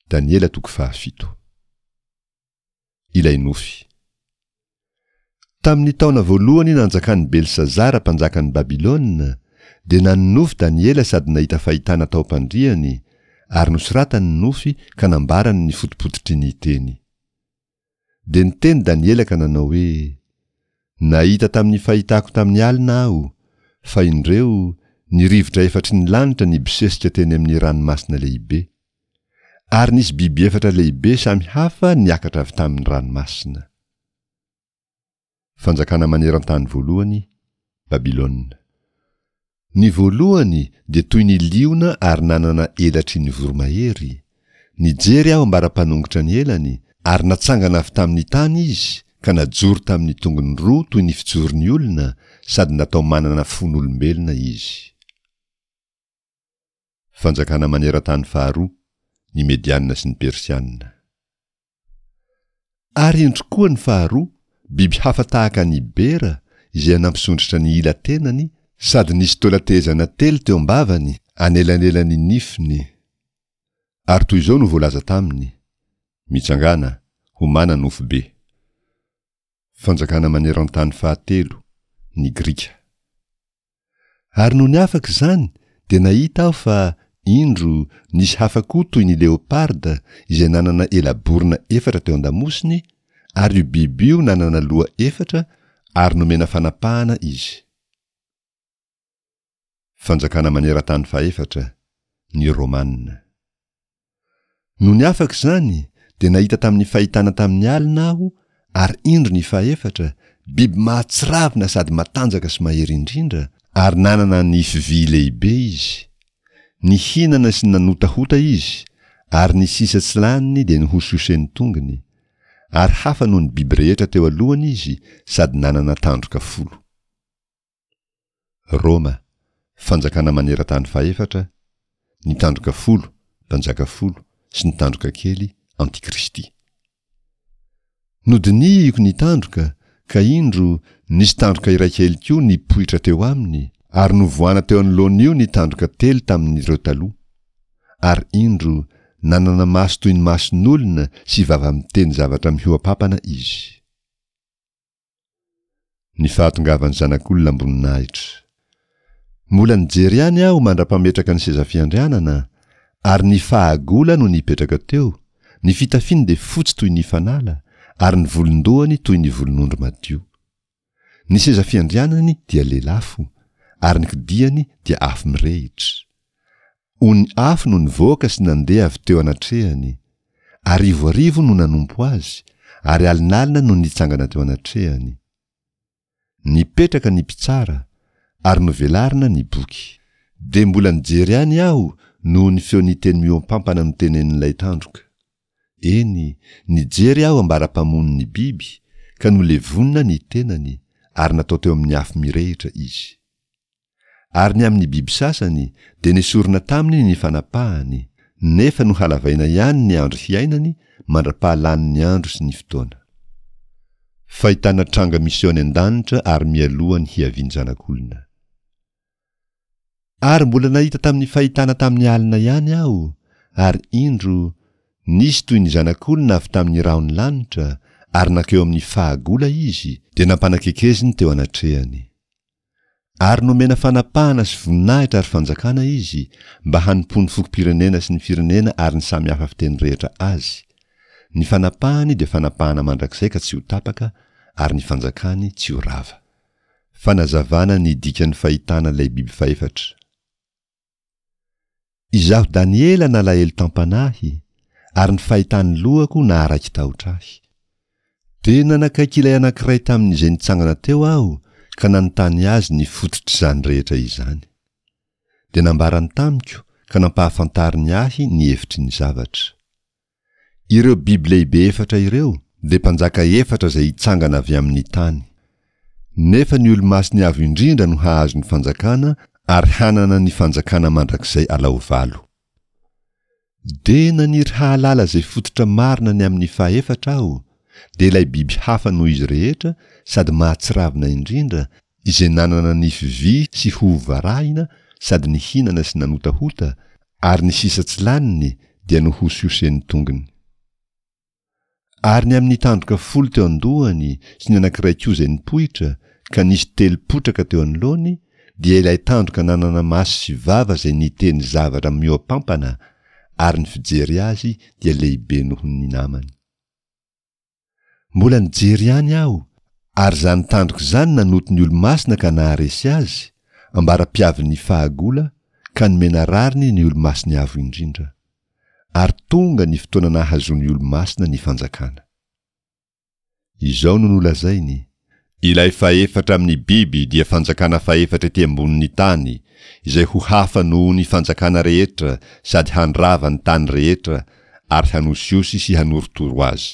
Daniela 7. Ilay nofy. Tamin'ny taona voalohany nanjakany Belsazara mpanjakan'ny Babilôna, dia nanonofy Daniela sady nahita fahitana tao am-pandriany, ary nosoratany ny nofy ka nambarany ny fotopototry ny teny. Dia niteny Daniela ka nanao hoe: nahita tamin'ny fahitako tamin'ny alina aho, fa indreo ny rivotra efatry ny lanitra nibosesitra teny amin'ny ranomasina lehibe, ary nisy biby efatra lehibe samy hafa niakatra avy tamin'ny ranomasina. Fanjakana maneran-tany voalohany, Babilôna. Ny voalohany dia toy ny liona ary nanana elatry ny voromahery. Nijery aho ambara-panongotra ny elany, ary natsangana avy tamin'ny tany izy, ka najoro tamin'ny tongony roa toy ny fijoron'ny olona, sady natao manana fon'olombelona izy. Fanjakana maneran-tany faharoa, ny Medianina sy ny Persianina. Ary indrokoa ny faharoa, biby hafa tahaka ny bera, izay nampisondritra ny ila tenany, sady nisy tolatezana telo teo ambavany, anelanelany nifiny. Ary toy izao no voalaza taminy: mitsangana, homana nofo be. Fanjakana maneran-tany fahatelo, ny Grika. Ary no ny afaka izany, dia nahita aho fa indro nisy hafa koa toy ny leoparda, izay nanana ela-borona efatra teo an-damosiny, ary io biby io nanana loha efatra, ary nomena fanapahana izy. Fanjakana maneran-tany fahaefatra, ny Romanina. No ny afaka izany, dia nahita tamin'ny fahitana tamin'ny alina aho, ary indro ny fahaefatra, biby mahatsiravina sady matanjaka sy mahery indrindra, ary nanana nify vy lehibe izy. Nihinana sy nanotahota izy, ary ny sisa tsy laniny dia nihososen'ny tongony, ary hafa noho ny biby rehetra teo alohany izy, sady nanana tandroka 10. Roma. Fanjakana maneran-tany fahaefatra, ny tandroka 10, mpanjaka 10, sy ny tandroka kely, Antikristy. Nodinihiko ny tandroka, ka indro nisy tandroka iray kely koa nipohitra teo aminy, ary novoana teo anoloan'io ny tandroka 3 tamin'ireo taloha. Ary indro nanana maso toy ny mason'olona sy vava miteny zavatra mihoapampana izy. Ny fahatongavan'ny zanak'olona amboninahitra. Mbola nijery ihany aho mandra-pametraka ny seza fiandrianana, ary ny fahagola no nipetraka teo, ny fitafiny dia fotsy toy ny fanala, ary ny volondohany toy ny volon'ondry madio. Ny seza fiandrianany dia lelafo, ary ny kidiany dia afo mirehitra. Ony afo no nivoaka sy nandeha avy teo anatrehany, arivoarivo no nanompo azy, ary alinalina no nitsangana teo anatrehany. Nipetraka ny mpitsara, ary novelarina ny boky. Dia mbola nijery ihany aho noho ny feo ny teny miompampana no tenenin'ilay tandroka. Eny, nijery aho ambara-pamony ny biby, ka nolevonina ny tenany, ary natao teo amin'ny afo mirehitra izy. Ary ny amin'ny biby sasany, dia nesorina taminy ny fanapahany, nefa no halavaina ihany ny andro hiainany, mandra-pahalany ny andro sy ny fotoana. Fahitana tranga misiony an-danitra ary mialohany hiaviany zanak'olona. Ary mbola nahita tamin'ny fahitana tamin'ny alina ihany aho, ary indro nisy toy ny zanak'olona avy tamin'ny rahony lanitra, ary nakeo amin'ny fahagola izy, dia nampanakekeziny teo anatrehany. Ary nomena fanapahana sy voninahitra ary fanjakana izy, mba hanimpony fokom-pirenena sy ny firenena ary ny samy hafa fiteny rehetra azy. Ny fanapahany dia fanapahana mandrakizay ka tsy ho tapaka, ary ny fanjakany tsy ho rava. Fanazavana ny dikan'ny fahitana ilay biby faefatra. Izaho Daniela nalahelo tampanahy, ary ny fahitany lohako naharaiky tahotrahy. Tena nakaiky ilay anankiray tamin'izay nitsangana teo aho, ka nanontany azy ny fototr'izany rehetra izany. Dia nambarany tamiko, ka nampahafantariny ahy ny hevitry ny zavatra. Ireo biby lehibe efatra ireo, dia mpanjaka efatra izay hitsangana avy amin'ny tany. Nefa ny olo-masiny avo indrindra no hahazo ny fanjakana, ary hanana ny fanjakana mandrakizay alaovalo. Dia naniry hahalala izay fototra marina ny amin'ny fahaefatra aho, dia ilay biby hafa noho izy rehetra, sady mahatsiravina indrindra, izay nanana nify vy sy hovo varahina, sady nihinana sy nanotahota, ary ny sisa tsy laniny dia nohosiosen'ny tongony. Ary ny amin'ny tandroka 10 teo andohany sy ny anankiray koa izay nipoitra ka nisy 3 potraka teo anoloany, dia ilay tandroka nanana maso sy vava izay niteny zavatra mioampampana, ary ny fijery azy dia lehibe noho ny namany. Mbola nijery ihany aho, ary zany tandroka izany nanoto ny olo-masina ka naharesy azy, ambara-piavy ny fahagola ka nomena rariny ny olo-masiny avo indrindra. Ary tonga ny fotoana nahazoany olo-masina ny fanjakana. Izao no nolazainy, ilay faefatra amin'ny biby dia fanjakana faefatra ety ambonin'ny tany, izay ho hafa noho ny fanjakana rehetra sady handrava ny tany rehetra ary hanosiosy sy hanorotoro azy.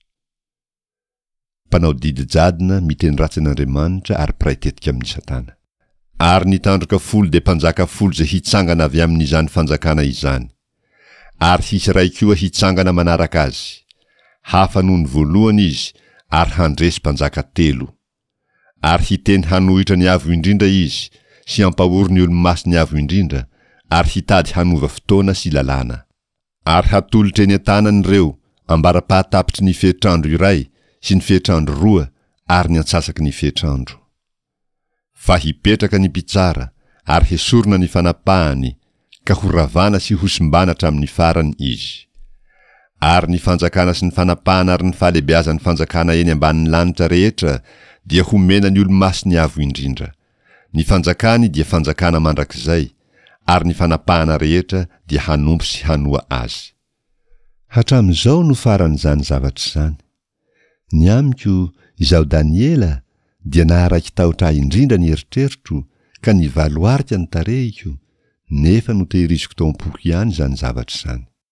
Mpanao didy jadina miteny ratsy an'Andriamanitra ary piray tetika amin'ny Satana. Ary ny tandroka 10 dia mpanjaka 10 izay hitsangana avy amin'izany fanjakana izany. Ary hisy ray koa hitsangana manaraka azy. Hafa noho ny voalohany izy, ary handresy mpanjaka 3. Ary hiteny hanohitra ny avo indrindra izy, sy hampahory ny olo-masiny avo indrindra, ary hitady hanova fotoana sy lalàna. Ary hatolotra eny an-tanan'ireo, ambara-pahatapitry ny fehitrandro iray, sy ny fehitrandro 2, ary ny antsasaky ny fehitrandro. Fa hipetraka ny mpitsara, ary hesorina ny fanapahany, ka ho ravana sy hosimbana hatramin'ny farany izy. Ary ny fanjakana sy ny fanapahana ary ny fahalebiazan'ny fanjakana eny ambanin'ny lanitra rehetra dia homena ny olo-masiny avo indrindra. Ny fanjakany dia fanjakana mandrakizay, ary ny fanapahana rehetra dia hanompo sy hanoa azy. Hatramin'izao no faran'izany zavatra izany. Ny amiko, izaho Daniela, dia naharaiky tahotra indrindra ny eritreritro, ka nivaloarika ny tarehiko, nefa no tehiriziko tao am-poky ihany izany zavatra izany.